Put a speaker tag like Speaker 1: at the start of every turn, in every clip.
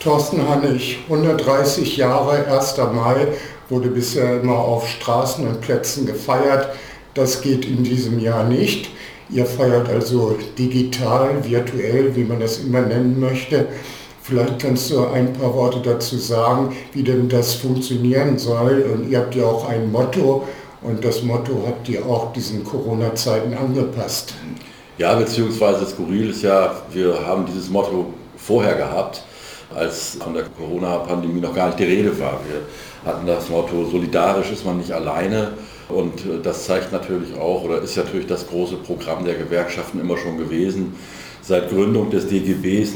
Speaker 1: Thorsten Hannig, 130 Jahre, 1. Mai, wurde bisher immer auf Straßen und Plätzen gefeiert. Das geht in diesem Jahr nicht. Ihr feiert also digital, virtuell, wie man das immer nennen möchte. Vielleicht kannst du ein paar Worte dazu sagen, wie denn das funktionieren soll. Und ihr habt ja auch ein Motto und das Motto habt ihr auch diesen Corona-Zeiten angepasst.
Speaker 2: Ja, beziehungsweise skurril ist ja, wir haben dieses Motto vorher gehabt, als von der Corona-Pandemie noch gar nicht die Rede war. Wir hatten das Motto, solidarisch ist man nicht alleine. Und das zeigt natürlich auch, oder ist natürlich das große Programm der Gewerkschaften immer schon gewesen. Seit Gründung des DGBs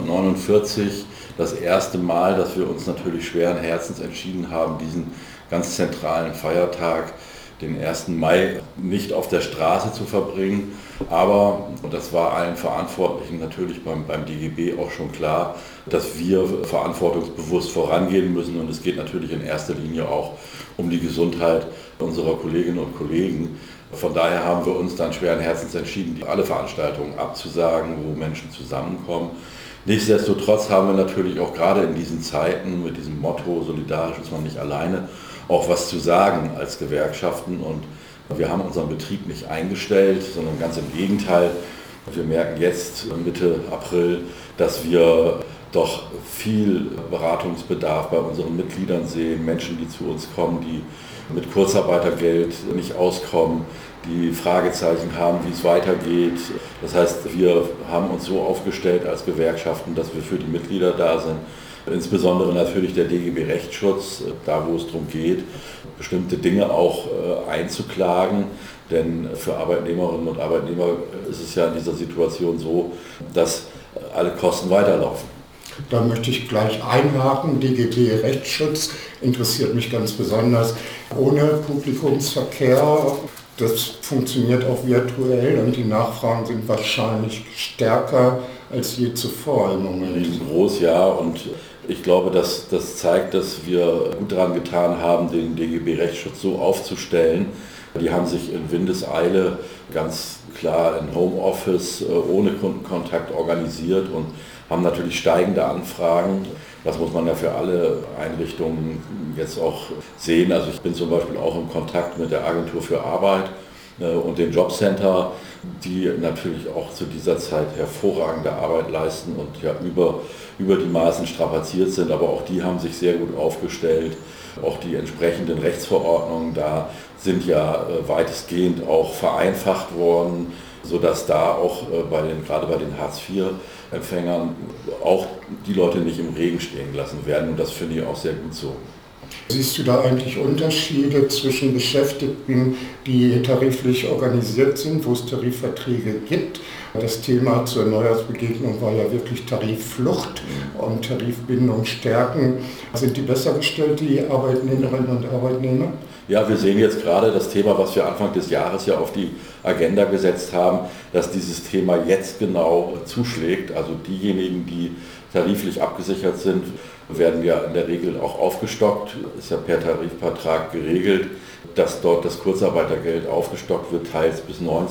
Speaker 2: 1949 das erste Mal, dass wir uns natürlich schweren Herzens entschieden haben, diesen ganz zentralen Feiertag, den 1. Mai, nicht auf der Straße zu verbringen. Aber, und das war allen Verantwortlichen natürlich beim DGB auch schon klar, dass wir verantwortungsbewusst vorangehen müssen. Und es geht natürlich in erster Linie auch um die Gesundheit unserer Kolleginnen und Kollegen. Von daher haben wir uns dann schweren Herzens entschieden, alle Veranstaltungen abzusagen, wo Menschen zusammenkommen. Nichtsdestotrotz haben wir natürlich auch gerade in diesen Zeiten mit diesem Motto, solidarisch ist man nicht alleine, auch was zu sagen als Gewerkschaften. Und wir haben unseren Betrieb nicht eingestellt, sondern ganz im Gegenteil. Wir merken jetzt Mitte April, dass wir doch viel Beratungsbedarf bei unseren Mitgliedern sehen. Menschen, die zu uns kommen, die mit Kurzarbeitergeld nicht auskommen, die Fragezeichen haben, wie es weitergeht. Das heißt, wir haben uns so aufgestellt als Gewerkschaften, dass wir für die Mitglieder da sind. Insbesondere natürlich der DGB Rechtsschutz, da wo es darum geht, bestimmte Dinge auch einzuklagen. Denn für Arbeitnehmerinnen und Arbeitnehmer ist es ja in dieser Situation so, dass alle Kosten weiterlaufen.
Speaker 1: Da möchte ich gleich einhaken. DGB Rechtsschutz interessiert mich ganz besonders. Ohne Publikumsverkehr, das funktioniert auch virtuell und die Nachfragen sind wahrscheinlich stärker als je zuvor im Moment.
Speaker 2: Riesengroß, ja. Und ich glaube, das zeigt, dass wir gut daran getan haben, den DGB Rechtsschutz so aufzustellen. Die haben sich in Windeseile ganz klar in Homeoffice ohne Kundenkontakt organisiert und haben natürlich steigende Anfragen. Das muss man ja für alle Einrichtungen jetzt auch sehen. Also ich bin zum Beispiel auch in Kontakt mit der Agentur für Arbeit und dem Jobcenter, die natürlich auch zu dieser Zeit hervorragende Arbeit leisten und ja über die Maßen strapaziert sind. Aber auch die haben sich sehr gut aufgestellt. Auch die entsprechenden Rechtsverordnungen da sind ja weitestgehend auch vereinfacht worden, sodass da auch gerade bei den Hartz-IV-Empfängern auch die Leute nicht im Regen stehen gelassen werden. Und das finde ich auch sehr gut so.
Speaker 1: Siehst du da eigentlich Unterschiede zwischen Beschäftigten, die tariflich organisiert sind, wo es Tarifverträge gibt? Das Thema zur Neujahrsbegegnung war ja wirklich Tarifflucht und Tarifbindung stärken. Sind die besser gestellt, die Arbeitnehmerinnen und Arbeitnehmer?
Speaker 2: Ja, wir sehen jetzt gerade das Thema, was wir Anfang des Jahres ja auf die Agenda gesetzt haben, dass dieses Thema jetzt genau zuschlägt. Also diejenigen, die tariflich abgesichert sind, werden ja in der Regel auch aufgestockt. Ist ja per Tarifvertrag geregelt, dass dort das Kurzarbeitergeld aufgestockt wird, teils bis 90%,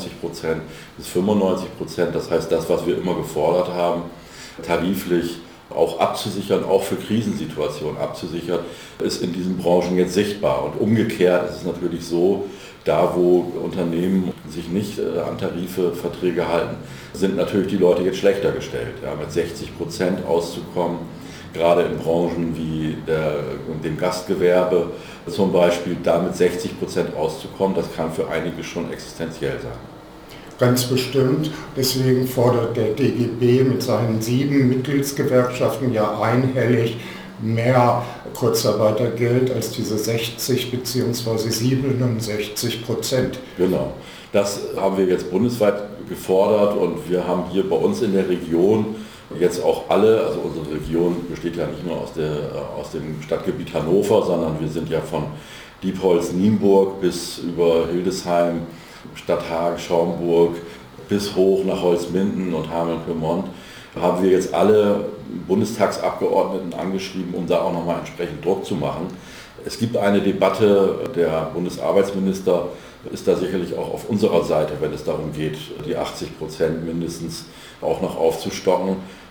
Speaker 2: bis 95%. Das heißt, das, was wir immer gefordert haben, tariflich auch abzusichern, auch für Krisensituationen abzusichern, ist in diesen Branchen jetzt sichtbar. Und umgekehrt ist es natürlich so, da wo Unternehmen sich nicht an Tarifverträge halten, sind natürlich die Leute jetzt schlechter gestellt. Ja, mit 60% auszukommen, gerade in Branchen wie dem Gastgewerbe zum Beispiel, da mit 60% auszukommen, das kann für einige schon existenziell sein.
Speaker 1: Ganz bestimmt. Deswegen fordert der DGB mit seinen 7 Mitgliedsgewerkschaften ja einhellig mehr Kurzarbeitergeld als diese 60 bzw. 67%.
Speaker 2: Genau. Das haben wir jetzt bundesweit gefordert und wir haben hier bei uns in der Region jetzt auch alle, also unsere Region besteht ja nicht nur aus dem Stadtgebiet Hannover, sondern wir sind ja von Diepholz-Nienburg bis über Hildesheim, Stadthagen, Schaumburg bis hoch nach Holzminden und Hameln-Pyrmont, haben wir jetzt alle Bundestagsabgeordneten angeschrieben, um da auch nochmal entsprechend Druck zu machen. Es gibt eine Debatte, der Bundesarbeitsminister ist da sicherlich auch auf unserer Seite, wenn es darum geht, die 80% mindestens auch noch aufzustocken.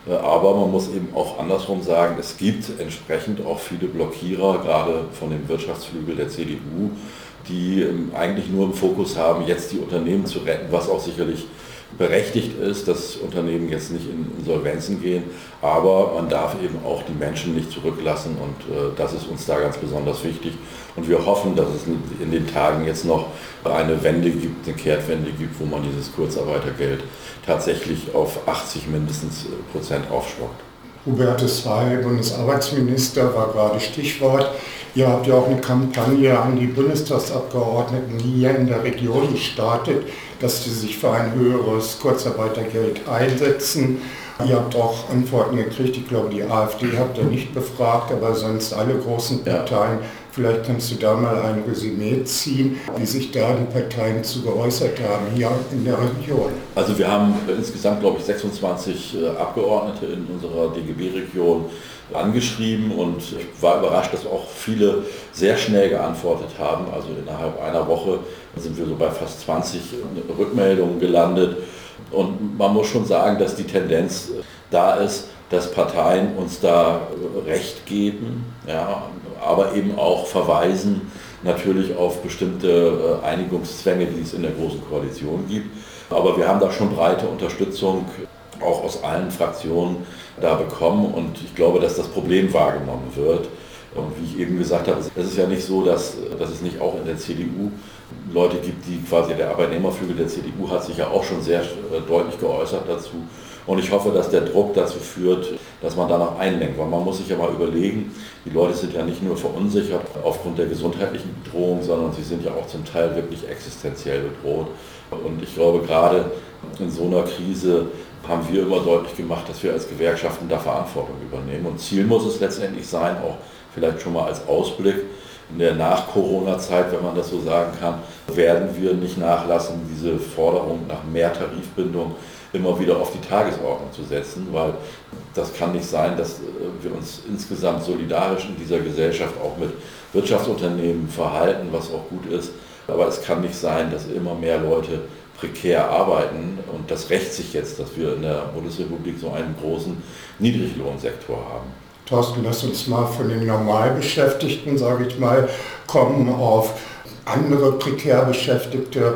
Speaker 2: Aber man muss eben auch andersrum sagen, es gibt entsprechend auch viele Blockierer, gerade von dem Wirtschaftsflügel der CDU, die eigentlich nur im Fokus haben, jetzt die Unternehmen zu retten, was auch sicherlich berechtigt ist, dass Unternehmen jetzt nicht in Insolvenzen gehen, aber man darf eben auch die Menschen nicht zurücklassen und das ist uns da ganz besonders wichtig und wir hoffen, dass es in den Tagen jetzt noch eine Wende gibt, eine Kehrtwende gibt, wo man dieses Kurzarbeitergeld tatsächlich auf 80 mindestens Prozent aufstockt.
Speaker 1: Hubertus Heil, Bundesarbeitsminister, war gerade Stichwort. Ihr habt ja auch eine Kampagne an die Bundestagsabgeordneten hier in der Region gestartet, dass sie sich für ein höheres Kurzarbeitergeld einsetzen. Ihr habt auch Antworten gekriegt, ich glaube die AfD habt ihr nicht befragt, aber sonst alle großen Parteien. Vielleicht kannst du da mal ein Resümee ziehen, wie sich da die Parteien zu geäußert haben hier in der Region.
Speaker 2: Also wir haben insgesamt, glaube ich, 26 Abgeordnete in unserer DGB-Region angeschrieben und ich war überrascht, dass auch viele sehr schnell geantwortet haben. Also innerhalb einer Woche sind wir so bei fast 20 Rückmeldungen gelandet. Und man muss schon sagen, dass die Tendenz da ist, dass Parteien uns da Recht geben, ja, aber eben auch verweisen natürlich auf bestimmte Einigungszwänge, die es in der Großen Koalition gibt. Aber wir haben da schon breite Unterstützung auch aus allen Fraktionen da bekommen und ich glaube, dass das Problem wahrgenommen wird. Und wie ich eben gesagt habe, es ist ja nicht so, dass es nicht auch in der CDU Leute gibt, die quasi der Arbeitnehmerflügel der CDU hat sich ja auch schon sehr deutlich geäußert dazu. Und ich hoffe, dass der Druck dazu führt, dass man danach einlenkt. Weil man muss sich ja mal überlegen, die Leute sind ja nicht nur verunsichert aufgrund der gesundheitlichen Bedrohung, sondern sie sind ja auch zum Teil wirklich existenziell bedroht. Und ich glaube, gerade in so einer Krise haben wir immer deutlich gemacht, dass wir als Gewerkschaften da Verantwortung übernehmen. Und Ziel muss es letztendlich sein, auch vielleicht schon mal als Ausblick, in der Nach-Corona-Zeit, wenn man das so sagen kann, werden wir nicht nachlassen, diese Forderung nach mehr Tarifbindung immer wieder auf die Tagesordnung zu setzen, weil das kann nicht sein, dass wir uns insgesamt solidarisch in dieser Gesellschaft auch mit Wirtschaftsunternehmen verhalten, was auch gut ist. Aber es kann nicht sein, dass immer mehr Leute prekär arbeiten und das rächt sich jetzt, dass wir in der Bundesrepublik so einen großen Niedriglohnsektor haben.
Speaker 1: Thorsten, lass uns mal von den Normalbeschäftigten, sage ich mal, kommen auf andere prekär Beschäftigte.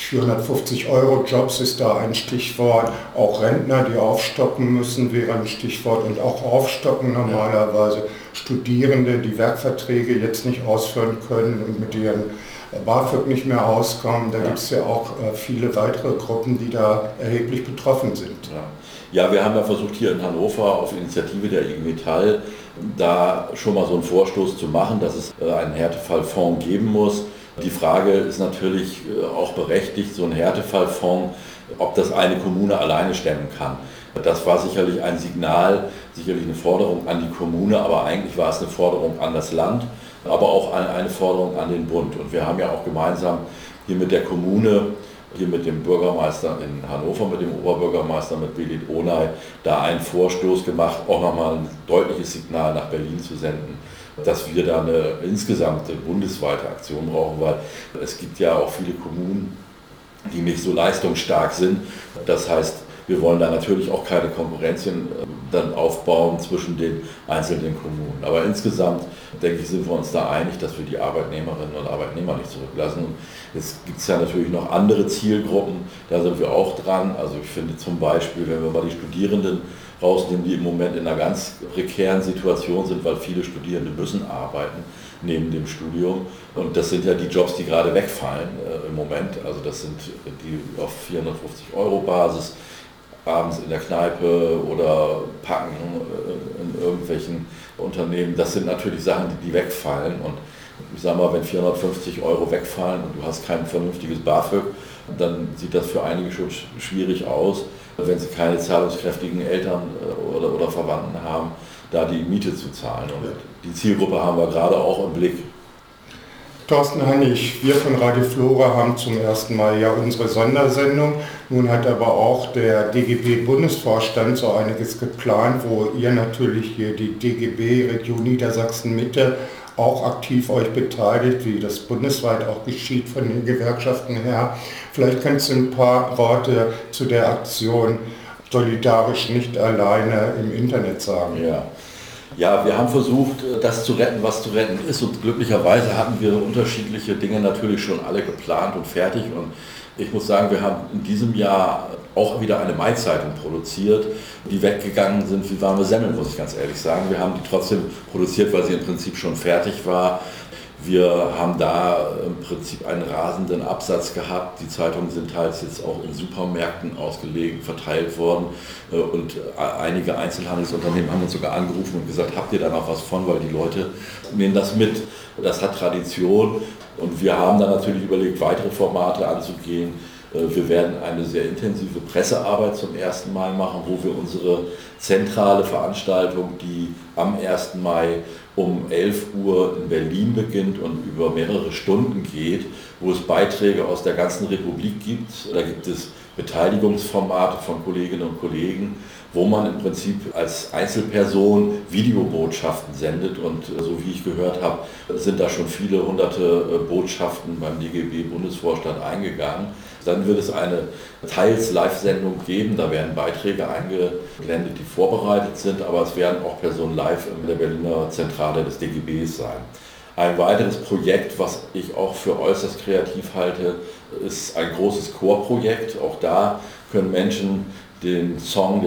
Speaker 1: 450-Euro-Jobs ist da ein Stichwort. Auch Rentner, die aufstocken müssen, wäre ein Stichwort. Und auch aufstocken normalerweise. Studierende, die Werkverträge jetzt nicht ausführen können und mit ihren BAföG nicht mehr auskommen. Da gibt es ja auch viele weitere Gruppen, die da erheblich betroffen sind.
Speaker 2: Ja, wir haben ja versucht, hier in Hannover auf Initiative der IG Metall da schon mal so einen Vorstoß zu machen, dass es einen Härtefallfonds geben muss. Die Frage ist natürlich auch berechtigt, so ein Härtefallfonds, ob das eine Kommune alleine stemmen kann. Das war sicherlich ein Signal, sicherlich eine Forderung an die Kommune, aber eigentlich war es eine Forderung an das Land, aber auch eine Forderung an den Bund. Und wir haben ja auch gemeinsam hier mit der Kommune, hier mit dem Bürgermeister in Hannover, mit dem Oberbürgermeister, mit Belit Onay, da einen Vorstoß gemacht, auch nochmal ein deutliches Signal nach Berlin zu senden, dass wir da eine insgesamt bundesweite Aktion brauchen, weil es gibt ja auch viele Kommunen, die nicht so leistungsstark sind. Das heißt, wir wollen da natürlich auch keine Konkurrenzien dann aufbauen zwischen den einzelnen Kommunen. Aber insgesamt, denke ich, sind wir uns da einig, dass wir die Arbeitnehmerinnen und Arbeitnehmer nicht zurücklassen. Und jetzt gibt es ja natürlich noch andere Zielgruppen, da sind wir auch dran. Also ich finde zum Beispiel, wenn wir mal die Studierenden rausnehmen, die im Moment in einer ganz prekären Situation sind, weil viele Studierende müssen arbeiten neben dem Studium. Und das sind ja die Jobs, die gerade wegfallen im Moment. Also das sind die auf 450-Euro-Basis, abends in der Kneipe oder packen in irgendwelchen Unternehmen. Das sind natürlich Sachen, die wegfallen. Und ich sage mal, wenn 450 Euro wegfallen und du hast kein vernünftiges BAföG, dann sieht das für einige schon schwierig aus, wenn sie keine zahlungskräftigen Eltern oder Verwandten haben, da die Miete zu zahlen. Und die Zielgruppe haben wir gerade auch im Blick.
Speaker 1: Thorsten Hannig, wir von Radio Flora haben zum ersten Mal ja unsere Sondersendung. Nun hat aber auch der DGB-Bundesvorstand so einiges geplant, wo ihr natürlich hier die DGB Region Niedersachsen-Mitte auch aktiv euch beteiligt, wie das bundesweit auch geschieht von den Gewerkschaften her. Vielleicht kannst du ein paar Worte zu der Aktion solidarisch nicht alleine im Internet sagen.
Speaker 2: Ja. Ja, wir haben versucht, das zu retten, was zu retten ist, und glücklicherweise hatten wir unterschiedliche Dinge natürlich schon alle geplant und fertig, und ich muss sagen, wir haben in diesem Jahr auch wieder eine Mai-Zeitung produziert, die weggegangen sind wie warme Semmeln, muss ich ganz ehrlich sagen. Wir haben die trotzdem produziert, weil sie im Prinzip schon fertig war. Wir haben da im Prinzip einen rasenden Absatz gehabt. Die Zeitungen sind teils jetzt auch in Supermärkten ausgelegt, verteilt worden. Und einige Einzelhandelsunternehmen haben uns sogar angerufen und gesagt, habt ihr da noch was von, weil die Leute nehmen das mit. Das hat Tradition. Und wir haben dann natürlich überlegt, weitere Formate anzugehen. Wir werden eine sehr intensive Pressearbeit zum 1. Mai machen, wo wir unsere zentrale Veranstaltung, die am 1. Mai um 11 Uhr in Berlin beginnt und über mehrere Stunden geht, wo es Beiträge aus der ganzen Republik gibt. Da gibt es Beteiligungsformate von Kolleginnen und Kollegen, wo man im Prinzip als Einzelperson Videobotschaften sendet, und so wie ich gehört habe, sind da schon viele hunderte Botschaften beim DGB-Bundesvorstand eingegangen. Dann wird es eine teils Live-Sendung geben, da werden Beiträge eingeblendet, die vorbereitet sind, aber es werden auch Personen live in der Berliner Zentrale des DGBs sein. Ein weiteres Projekt, was ich auch für äußerst kreativ halte, ist ein großes Chorprojekt. Auch da können Menschen den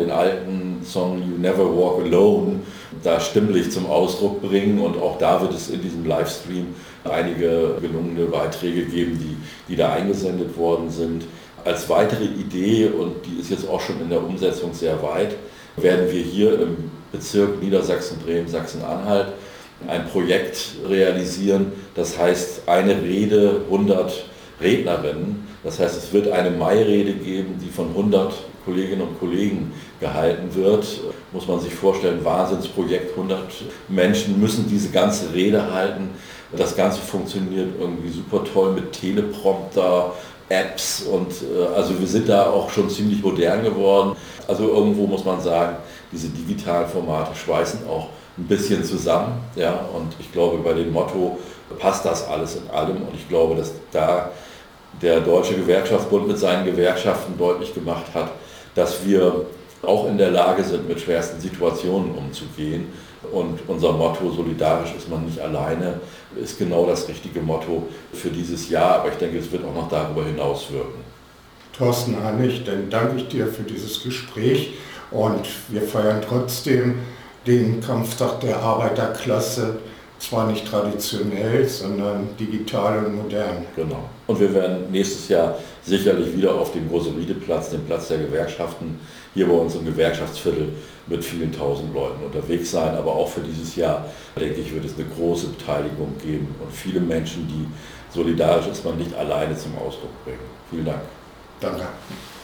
Speaker 2: alten Song You Never Walk Alone, da stimmlich zum Ausdruck bringen, und auch da wird es in diesem Livestream einige gelungene Beiträge geben, die da eingesendet worden sind. Als weitere Idee, und die ist jetzt auch schon in der Umsetzung sehr weit, werden wir hier im Bezirk Niedersachsen-Bremen, Sachsen-Anhalt ein Projekt realisieren, das heißt eine Rede, 100 Rednerinnen. Das heißt, es wird eine Mairede geben, die von 100 Kolleginnen und Kollegen gehalten wird. Muss man sich vorstellen, Wahnsinnsprojekt, 100 Menschen müssen diese ganze Rede halten. Das Ganze funktioniert irgendwie super toll mit Teleprompter, Apps, und also wir sind da auch schon ziemlich modern geworden. Also irgendwo muss man sagen, diese digitalen Formate schweißen auch ein bisschen zusammen. Ja, und ich glaube, bei dem Motto passt das alles in allem, und ich glaube, dass da der Deutsche Gewerkschaftsbund mit seinen Gewerkschaften deutlich gemacht hat, dass wir auch in der Lage sind, mit schwersten Situationen umzugehen. Und unser Motto, solidarisch ist man nicht alleine, ist genau das richtige Motto für dieses Jahr. Aber ich denke, es wird auch noch darüber hinaus wirken.
Speaker 1: Thorsten Hannig, dann danke ich dir für dieses Gespräch, und wir feiern trotzdem den Kampftag der Arbeiterklasse, zwar nicht traditionell, sondern digital und modern.
Speaker 2: Genau. Und wir werden nächstes Jahr sicherlich wieder auf dem Große-Riede-Platz, dem Platz der Gewerkschaften, hier bei uns im Gewerkschaftsviertel mit vielen tausend Leuten unterwegs sein. Aber auch für dieses Jahr, denke ich, wird es eine große Beteiligung geben und viele Menschen, die solidarisch ist man nicht alleine zum Ausdruck bringen. Vielen Dank.
Speaker 1: Danke.